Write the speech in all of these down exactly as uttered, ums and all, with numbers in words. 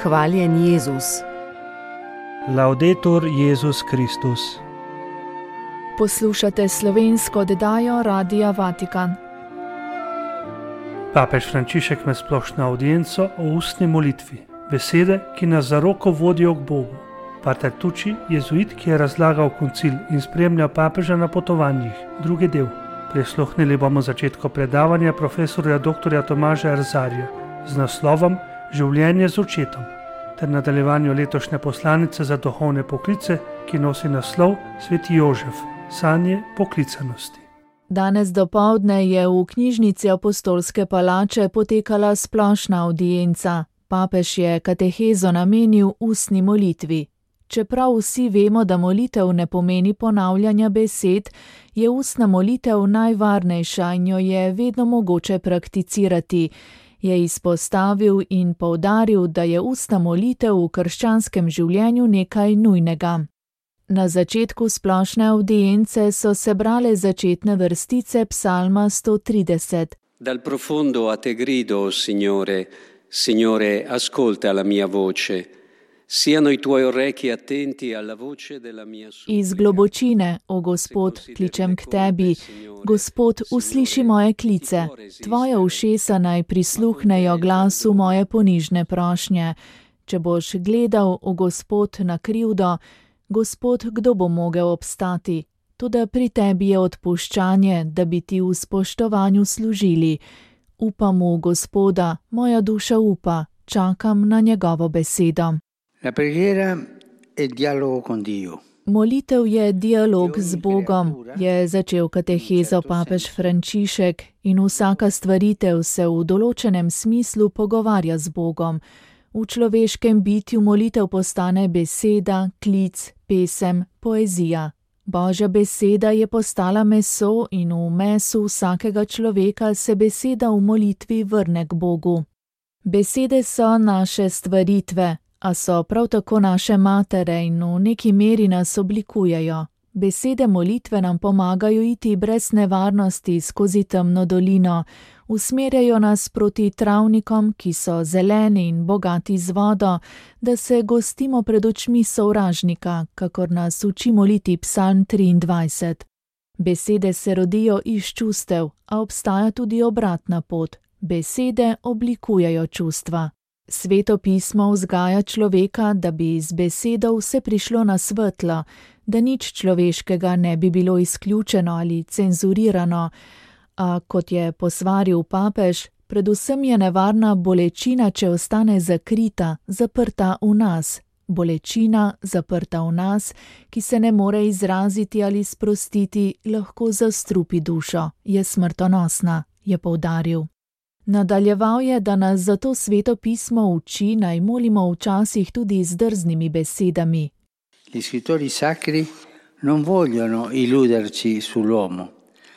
Hvaljen Jezus. Laudetur Jezus Kristus. Poslušate slovensko oddajo Radia Vatikan. Papež Frančišek ima splošno avdienco o ustni molitvi, besede, ki nas za roko vodijo k Bogu. Pater Tucci, jezuit, ki je razlagal koncil in spremljal papeža na potovanjih, drugi del. Prisluhnili bomo začetku predavanja profesorja doktorja Tomaža Erzarja z naslovom Življenje z očetom ter nadaljevanju letošnje poslanice za duhovne poklice, ki nosi naslov Sveti Jožef, sanje poklicanosti. Danes dopoldne je v knjižnici Apostolske palače potekala splošna avdienca. Papež je katehezo namenil ustni molitvi. Čeprav vsi vemo, da molitev ne pomeni ponavljanja besed, je ustna molitev najvarnejša in jo je vedno mogoče prakticirati. Je izpostavil in poudaril, da je ustna molitev v krščanskem življenju nekaj nujnega. Na začetku splošne avdience so se brale začetne vrstice psalma sto trideset. Dal profondo a te grido, Signore, Signore, ascolta la mia voce. Siano i tuoi orecchi attenti alla voce della mia supplica. Iz globočine, o Gospod, kličem k tebi. Gospod, usliši moje klice. Tvoja ušesa naj prisluhnejo glasu moje ponižne prošnje. Če boš gledal, o Gospod, na krivdo, Gospod, kdo bo mogel obstati? Toda pri tebi je odpuščanje, da bi ti v spoštovanju služili. Upam v Gospoda, moja duša upa, čakam na njegovo besedo. La preghiera è dialogo con Dio. Molitev je dialog z Bogom, je začel katehezo papež Frančišek, in vsaka stvaritev se v določenem smislu pogovarja z Bogom. V človeškem bitju molitev postane beseda, klic, pesem, poezija. Božja beseda je postala meso in v mesu vsakega človeka se beseda v molitvi vrne k Bogu. Besede so naše stvaritve, a so prav tako naše matere in v neki meri nas oblikujejo. Besede molitve nam pomagajo iti brez nevarnosti skozi temno dolino, usmerjajo nas proti travnikom, ki so zeleni in bogati z vodo, da se gostimo pred očmi sovražnika, kakor nas uči moliti psalm triindvajset. Besede se rodijo iz čustev, a obstaja tudi obratna pot. Besede oblikujejo čustva. Sveto pismo vzgaja človeka, da bi z besedo vse prišlo na svetlo, da nič človeškega ne bi bilo izključeno ali cenzurirano, a kot je posvaril papež, predvsem je nevarna bolečina, če ostane zakrita, zaprta v nas. Bolečina, zaprta v nas, ki se ne more izraziti ali sprostiti, lahko zastrupi dušo, je smrtonosna, je poudaril. Nadaljeval je, da nas zato Sveto pismo uči, naj molimo včasih tudi z drznimi besedami. Gli scrittori sacri non vogliono illuderci sull'uomo.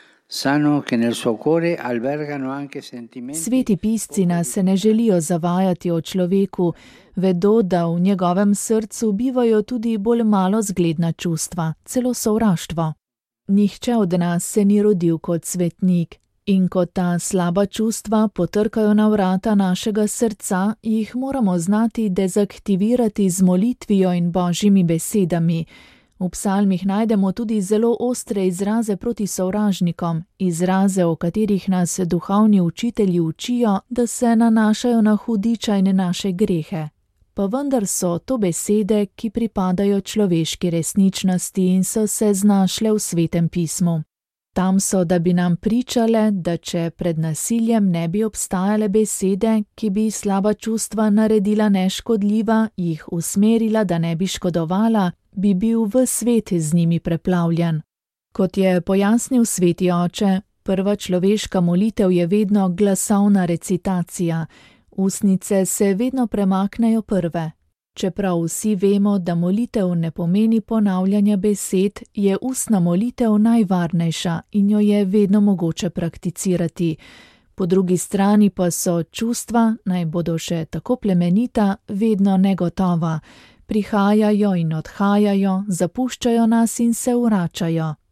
Sanno che nel suo cuore albergano anche sentimenti. Sveti pisci nas se ne želijo zavajati o človeku, vedo, da v njegovem srcu bivajo tudi bolj malo zgledna čustva, celo sovraštvo. Nihče od nas se ni rodil kot svetnik. In ko ta slaba čustva potrkajo na vrata našega srca, jih moramo znati dezaktivirati z molitvijo in božjimi besedami. V psalmih najdemo tudi zelo ostre izraze proti sovražnikom, izraze, o katerih nas duhovni učitelji učijo, da se nanašajo na hudiča in naše grehe. Pa vendar so to besede, ki pripadajo človeški resničnosti in so se znašle v Svetem pismu. Tam so, da bi nam pričale, da če pred nasiljem ne bi obstajale besede, ki bi slaba čustva naredila neškodljiva, jih usmerila, da ne bi škodovala, bi bil v svet z njimi preplavljen. Kot je pojasnil Sveti oče, prva človeška molitev je vedno glasovna recitacija. Ustnice se vedno premaknejo prve. Čeprav vsi vemo, da molitev ne pomeni ponavljanja besed, je ustna molitev najvarnejša in jo je vedno mogoče prakticirati. Po drugi strani pa so čustva, naj bodo še tako plemenita, vedno negotova. Prihajajo in odhajajo, zapuščajo nas in se vračajo.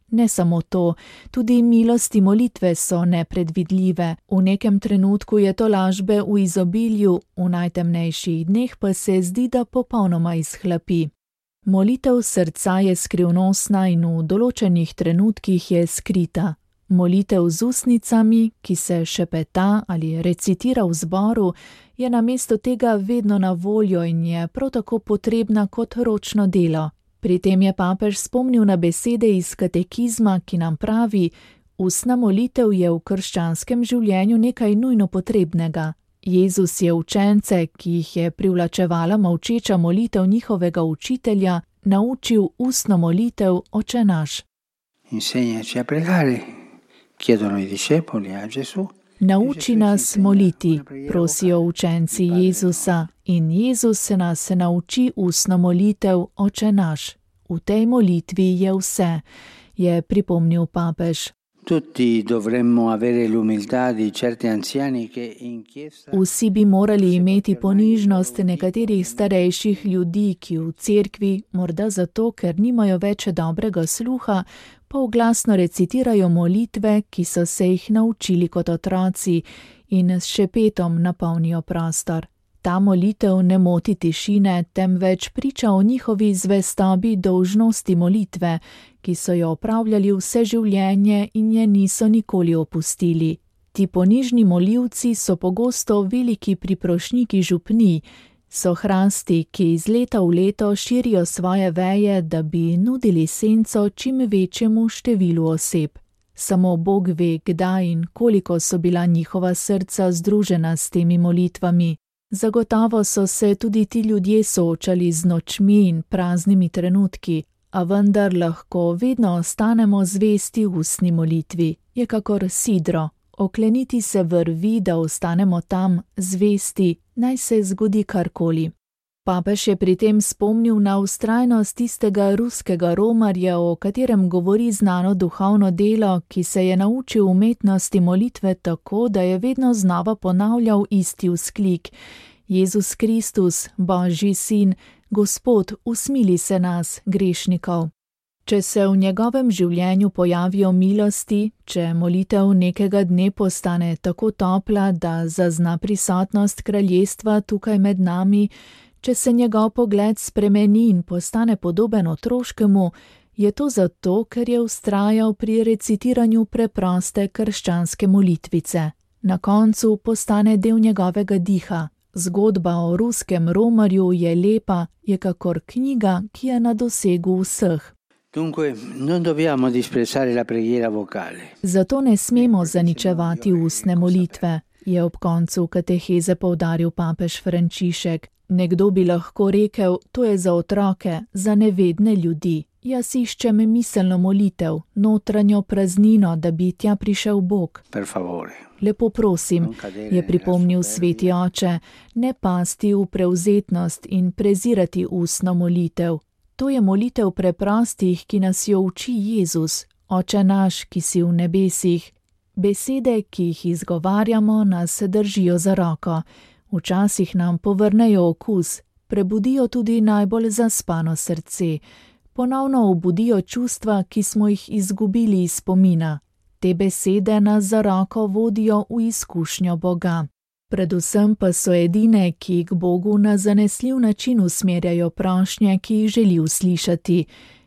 Ne samo to, tudi milosti molitve so nepredvidljive. V nekem trenutku je tolažbe v izobilju, v najtemnejših dneh pa se zdi, da popolnoma izhlapi. Molitev srca je skrivnostna in v določenih trenutkih je skrita. Molitev z ustnicami, ki se šepeta ali recitira v zboru, je namesto tega vedno na voljo in je prav tako potrebna kot ročno delo. Pri tem je papež spomnil na besede iz katekizma, ki nam pravi: ustna molitev je v krščanskem življenju nekaj nujno potrebnega. Jezus je učence, ki jih je privlačevala molčeča molitev njihovega učitelja, naučil ustno molitev Oče naš. Insegnaci a pregare, chiedono i discepoli a Gesù. Nauči nas moliti, prosijo učenci Jezusa, in Jezus se nas nauči ustno molitev Oče naš. V tej molitvi je vse, je pripomnil papež. Tutti dovremmo avere l'umiltà di certi anziani che in chiesa. Vsi bi morali imeti ponižnost nekaterih starejših ljudi, ki v cerkvi, morda zato, ker nimajo več dobrega sluha, pa glasno recitirajo molitve, ki so se jih naučili kot otroci, in s šepetom napolnijo prostor. Ta molitev ne moti tišine, temveč priča o njihovi zvestobi dolžnosti molitve, ki so jo opravljali vse življenje in je niso nikoli opustili. Ti ponižni molivci so pogosto veliki priprošniki župnij, so hrasti, ki iz leta v leto širijo svoje veje, da bi nudili senco čim večjemu številu oseb. Samo Bog ve, kdaj in koliko so bila njihova srca združena s temi molitvami. Zagotovo so se tudi ti ljudje soočali z nočmi in praznimi trenutki, a vendar lahko vedno ostanemo zvesti ustni molitvi. Je kakor sidro, okleniti se vrvi, da ostanemo tam zvesti, naj se zgodi karkoli. Papež je pri tem spomnil na vztrajnost tistega ruskega romarja, o katerem govori znano duhovno delo, ki se je naučil umetnosti molitve tako, da je vedno znova ponavljal isti vzklik: Jezus Kristus, Božji sin, Gospod, usmili se nas, grešnikov. Če se v njegovem življenju pojavijo milosti, če molitev nekega dne postane tako topla, da zazna prisotnost kraljestva tukaj med nami, če se njegov pogled spremeni in postane podoben otroškemu, je to zato, ker je vztrajal pri recitiranju preproste krščanske molitvice. Na koncu postane del njegovega diha. Zgodba o ruskem romarju je lepa, je kakor knjiga, ki je na dosegu vseh. Dunque, non dobbiamo disprezzare la preghiera vocale. Zato ne smemo zaničevati ustne molitve, je ob koncu kateheze poudaril papež Frančišek. Nekdo bi lahko rekel, to je za otroke, za nevedne ljudi. Jaz iščem miselno molitev, notranjo praznino, da bi tja prišel Bog. Per favore. Lepo prosim, je pripomnil sveti oče, ne pasti v prevzetnost in prezirati ustno molitev. To je molitev preprostih, ki nas jo uči Jezus, Oče naš, ki si v nebesih. Besede, ki jih izgovarjamo, nas držijo za roko. Včasih nam povrnejo okus, prebudijo tudi najbolj zaspano srce. Ponovno obudijo čustva, ki smo jih izgubili iz spomina. Te besede nas za roko vodijo v izkušnjo Boga. Predvsem pa so edine, ki k Bogu na zanesljiv način usmerjajo prošnje, ki jih želi uslišati.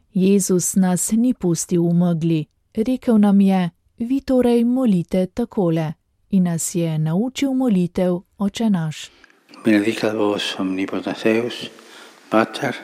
Jezus nas ni pustil v megli. Rekel nam je: vi torej molite takole. In nas je naučil molitev Oče naš. Benedicat vos omnipotens Deus, Pater,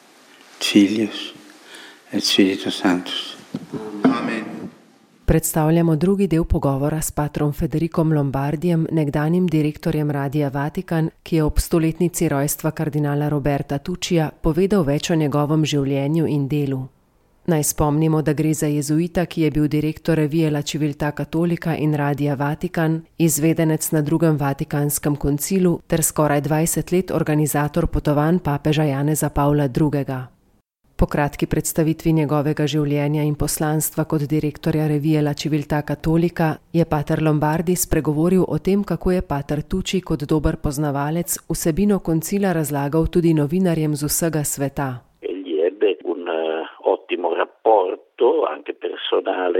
Filius et Spiritus Sanctus. Amen. Predstavljamo drugi del pogovora s patrom Federicom Lombardijem, nekdanjim direktorjem Radia Vatikan, ki je ob stoletnici rojstva kardinala Roberta Tučija povedal več o njegovem življenju in delu. Naj spomnimo, da gre za jezuita, ki je bil direktor revije La Civiltà Cattolica in Radia Vatikan, izvedenec na drugem Vatikanskem koncilu ter skoraj dvajset let organizator potovanj papeža Janeza Pavla drugega. Po kratki predstavitvi njegovega življenja in poslanstva kot direktorja revije La Civiltà Cattolica je pater Lombardi spregovoril o tem, kako je pater Tucci kot dober poznavalec vsebino koncila razlagal tudi novinarjem z vsega sveta. Egli ebbe un uh, ottimo rapporto anche personale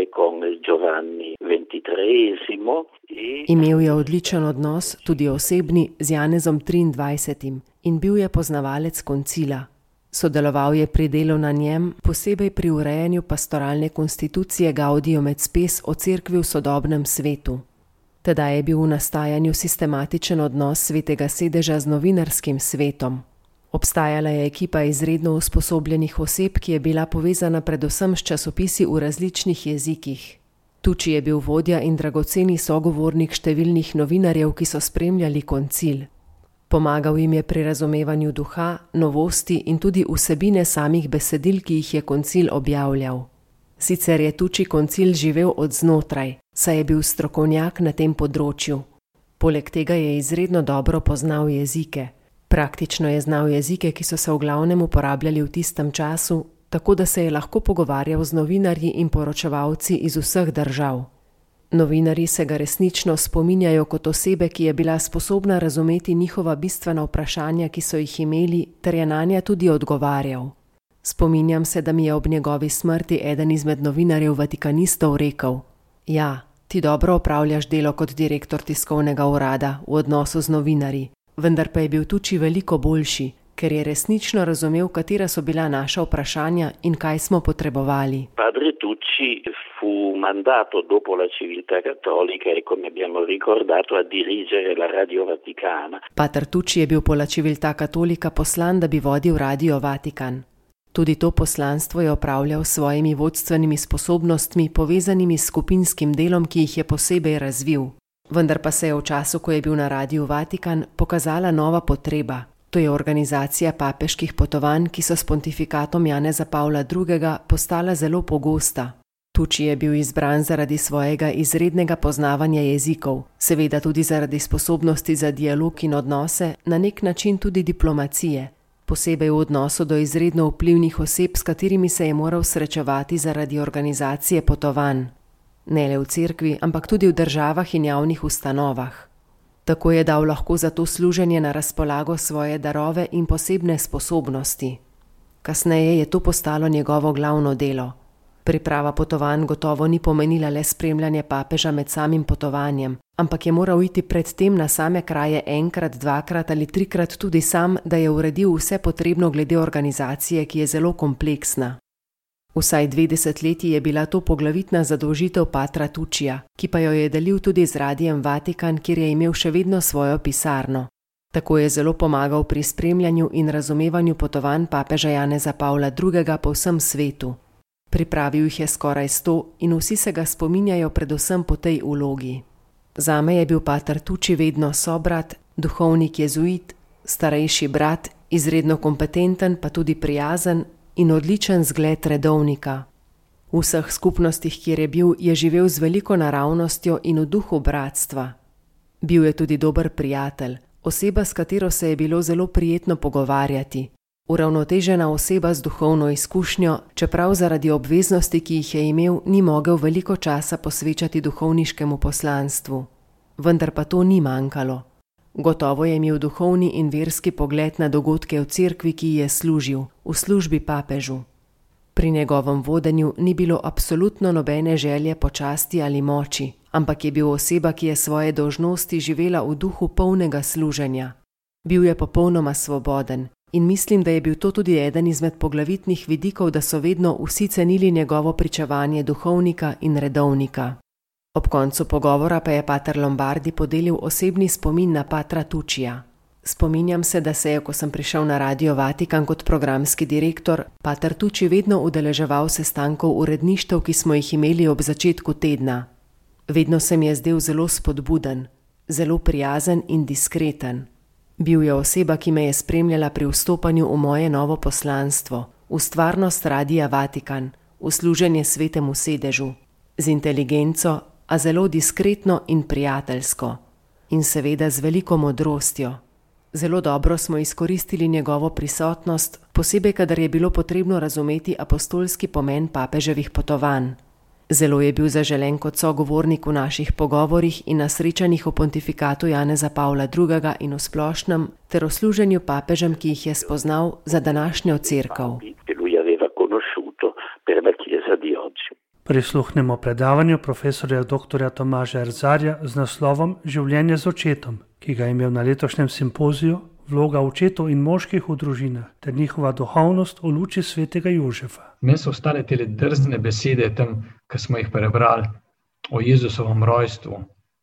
sempre con Giovanni ventitreesimo. Imel je odličen odnos, tudi osebni, z Janezom triindvajsetim in bil je poznavalec koncila. Sodeloval je pri delu na njem, posebej pri urejanju pastoralne konstitucije Gaudium et Spes o cerkvi v sodobnem svetu. Tedaj je bil v nastajanju sistematičen odnos svetega sedeža z novinarskim svetom. Obstajala je ekipa izredno usposobljenih oseb, ki je bila povezana predvsem s časopisi v različnih jezikih. Tucci je bil vodja in dragoceni sogovornik številnih novinarjev, ki so spremljali koncil. Pomagal jim je pri razumevanju duha, novosti in tudi vsebine samih besedil, ki jih je koncil objavljal. Sicer je Tucci koncil živel od znotraj, saj je bil strokovnjak na tem področju. Poleg tega je izredno dobro poznal jezike. Praktično je znal jezike, ki so se v glavnem uporabljali v tistem času, tako da se je lahko pogovarjal z novinarji in poročevalci iz vseh držav. Novinarji se ga resnično spominjajo kot osebe, ki je bila sposobna razumeti njihova bistvena vprašanja, ki so jih imeli, ter je nanja tudi odgovarjal. Spominjam se, da mi je ob njegovi smrti eden izmed novinarjev vatikanistov rekel: ja, ti dobro opravljaš delo kot direktor tiskovnega urada v odnosu z novinarji, vendar pa je bil Tucci veliko boljši, ker je resnično razumel, katera so bila naša vprašanja in kaj smo potrebovali. Padre Tucci fu mandato dopo la civiltà cattolica e, come abbiamo ricordato, a dirigere la Radio Vaticana. Pater Tucci je bil po la civiltà cattolica poslan, da bi vodil Radio Vatikan. Tudi to poslanstvo je opravljal s svojimi vodstvenimi sposobnostmi, povezanimi s skupinskim delom, ki jih je posebej razvil. Vendar pa se je v času, ko je bil na Radiu Vatikan, pokazala nova potreba. To je organizacija papeških potovanj, ki so s pontifikatom Janeza Pavla drugega postala zelo pogosta. Tucci je bil izbran zaradi svojega izrednega poznavanja jezikov, seveda tudi zaradi sposobnosti za dialog in odnose, na nek način tudi diplomacije, posebej v odnosu do izredno vplivnih oseb, s katerimi se je moral srečevati zaradi organizacije potovanj. Ne le v cerkvi, ampak tudi v državah in javnih ustanovah. Tako je dal lahko za to služenje na razpolago svoje darove in posebne sposobnosti. Kasneje je to postalo njegovo glavno delo. Priprava potovanj gotovo ni pomenila le spremljanje papeža med samim potovanjem, ampak je moral iti predtem na same kraje enkrat, dvakrat ali trikrat tudi sam, da je uredil vse potrebno glede organizacije, ki je zelo kompleksna. Vsaj dve desetletji je bila to poglavitna zadolžitev patra Tuccija, ki pa jo je delil tudi z Radiem Vatikan, kjer je imel še vedno svojo pisarno. Tako je zelo pomagal pri spremljanju in razumevanju potovanj papeža Janeza Pavla drugega po vsem svetu. Pripravil jih je skoraj sto in vsi se ga spominjajo predvsem po tej vlogi. Zame je bil pater Tucci vedno sobrat, duhovnik jezuit, starejši brat, izredno kompetenten, pa tudi prijazen in odličen zgled redovnika. V vseh skupnostih, kjer je bil, je živel z veliko naravnostjo in v duhu bratstva. Bil je tudi dober prijatelj, oseba, s katero se je bilo zelo prijetno pogovarjati. Uravnotežena oseba z duhovno izkušnjo, čeprav zaradi obveznosti, ki jih je imel, ni mogel veliko časa posvečati duhovniškemu poslanstvu. Vendar pa to ni manjkalo. Gotovo je imel duhovni in verski pogled na dogodke v cerkvi, ki ji je služil, v službi papežu. Pri njegovem vodenju ni bilo absolutno nobene želje po časti ali moči, ampak je bil oseba, ki je svoje dolžnosti živela v duhu polnega služenja. Bil je popolnoma svoboden in mislim, da je bil to tudi eden izmed poglavitnih vidikov, da so vedno vsi cenili njegovo pričevanje duhovnika in redovnika. Ob koncu pogovora pa je pater Lombardi podelil osebni spomin na patra Tuccija. Spominjam se, da se je, ko sem prišel na Radio Vatikan kot programski direktor, pater Tucci vedno udeleževal sestankov uredništev, ki smo jih imeli ob začetku tedna. Vedno se mi je zdel zelo spodbuden, zelo prijazen in diskreten. Bil je oseba, ki me je spremljala pri vstopanju v moje novo poslanstvo, v stvarnost Radia Vatikan, v služenje svetemu sedežu, z inteligenco, a zelo diskretno in prijateljsko. In seveda z veliko modrostjo. Zelo dobro smo izkoristili njegovo prisotnost, posebej kadar je bilo potrebno razumeti apostolski pomen papeževih potovanj. Zelo je bil zaželen kot sogovornik v naših pogovorih in na srečanjih v pontifikatu Janeza Pavla drugega in v splošnem, ter o služenju papežem, ki jih je spoznal za današnjo cerkev. Prisluhnemo predavanju profesorja dr. Tomaža Erzarja z naslovom Življenje z očetom, ki ga je imel na letošnjem simpoziju Vloga očetov in moških v družinah ter njihova duhovnost v luči svetega Jožefa. Meni so ostale te drzne besede tam, ki smo jih prebrali o Jezusovem rojstvu.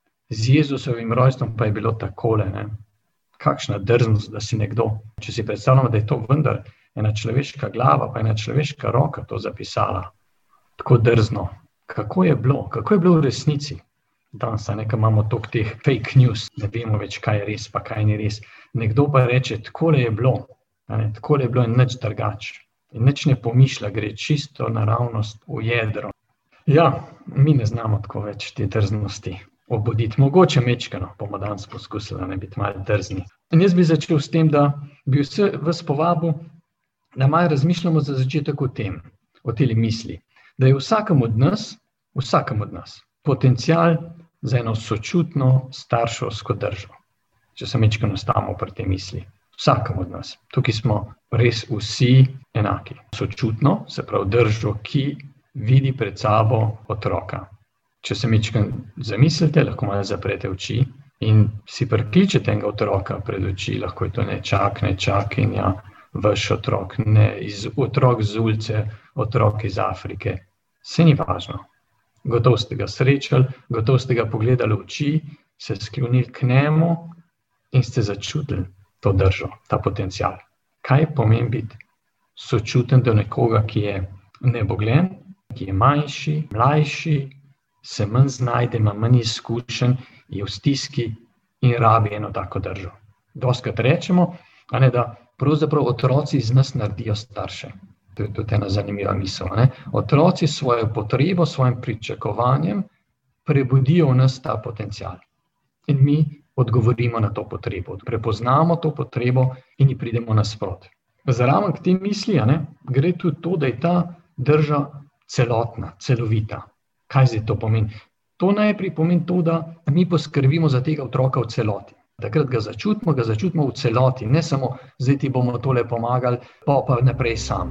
Z Jezusovim rojstvom pa je bilo takole, ne? Kakšna drznost, da si nekdo, če si predstavljamo, da je to vendar ena človeška glava, pa ena človeška roka to zapisala. Tako drzno. Kako je bilo? Kako je bilo v resnici? Danes nekaj imamo toliko teh fake news, ne vemo več, kaj je res, pa kaj ni res. Nekdo pa reče, takole je bilo, ne? Takole je bilo in nič drugače. In nič ne pomišlja, gre čisto naravnost v jedro. Ja, mi ne znamo tako več te drznosti obuditi. Mogoče mečkano, bomo danes poskusili, ne biti malo drzni. In jaz bi začel s tem, da bi vse vas povabil, da malo razmišljamo za začetek o tem, o teli misli. Da je vsakem od nas, vsakem od nas, potencial za eno sočutno starševsko držo. Če se mečkano stavimo pri tej misli. Vsakem od nas. Tukaj smo res vsi enaki. Sočutno, se pravi držo, ki vidi pred sabo otroka. Če se mečkano zamislite, lahko malo zaprete oči in si prikličete enega otroka pred oči. Lahko je to nečak, nečakinja, vaš otrok, ne iz, otrok z ulice, otrok iz Afrike. Vse ni važno. Gotovo ste ga srečali, gotovo ste ga pogledali v oči, se sklonili k njemu in ste začutili to držo, ta potencial. Kaj pomeni biti sočuten do nekoga, ki je nebogljen, ki je manjši, mlajši, se manj znajde, ima manj izkušenj, je v stiski in rabi eno tako držo. Dostikrat rečemo, a ne, da pravzaprav otroci iz nas naredijo starše. To je tudi ena zanimiva misel. Ne? Otroci s svojo potrebo, svojim pričakovanjem prebudijo v nas ta potencial. In mi odgovorimo na to potrebo. Prepoznamo to potrebo in ji pridemo nasprot. Zraven k tej misli, ne, gre tudi to, da je ta drža celotna, celovita. Kaj zdaj to pomeni? To najprej pomeni to, da mi poskrbimo za tega otroka v celoti. Takrat ga začutimo, ga začutimo v celoti. Ne samo, zdaj ti bomo tole pomagali, pa pa naprej sam.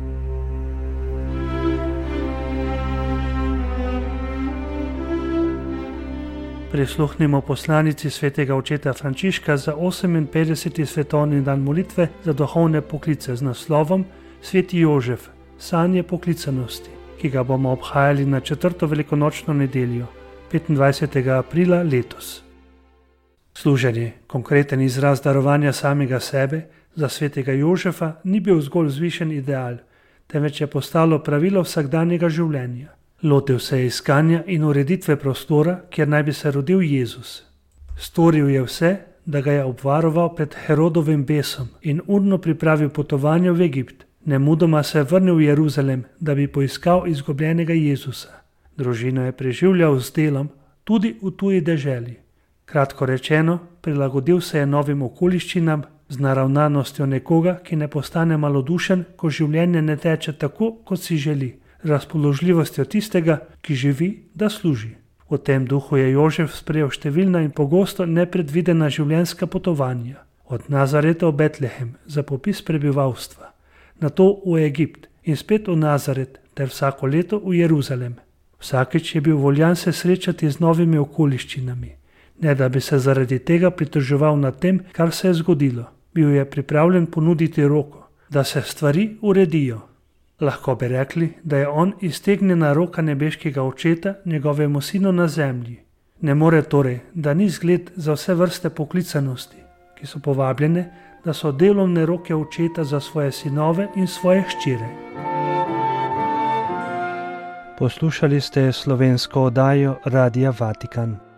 Prisluhnimo poslanici svetega očeta Frančiška za oseminpetdeseti svetovni dan molitve za duhovne poklice z naslovom Sveti Jožef, sanje poklicanosti, ki ga bomo obhajali na četrto velikonočno nedeljo, petindvajsetega aprila letos. Služenje, konkreten izraz darovanja samega sebe, za svetega Jožefa ni bil zgolj zvišen ideal, temveč je postalo pravilo vsakdanjega življenja. Lotev se je iskanja in ureditve prostora, kjer naj bi se rodil Jezus. Storil je vse, da ga je obvaroval pred Herodovim besom in urno pripravil potovanje v Egipt. Nemudoma se je vrnil v Jeruzalem, da bi poiskal izgubljenega Jezusa. Družino je preživljal z delom, tudi v tuji deželi. Kratko rečeno, prilagodil se je novim okoliščinam z naravnanostjo nekoga, ki ne postane malodušen, ko življenje ne teče tako, kot si želi. Razpoložljivostjo tistega, ki živi, da služi. V tem duhu je Jožef sprejel številna in pogosto nepredvidena življenjska potovanja. Od Nazareta v Betlehem za popis prebivalstva, nato v Egipt in spet v Nazaret ter vsako leto v Jeruzalem. Vsakič je bil voljan se srečati z novimi okoliščinami, ne da bi se zaradi tega pritoževal nad tem, kar se je zgodilo. Bil je pripravljen ponuditi roko, da se stvari uredijo. Lahko bi rekli, da je on iztegnjena roka nebeškega očeta njegovemu sinu na zemlji. Ne more torej, da ni zgled za vse vrste poklicanosti, ki so povabljene, da so delovne roke očeta za svoje sinove in svoje hčere. Poslušali ste slovensko oddajo Radia Vatikan.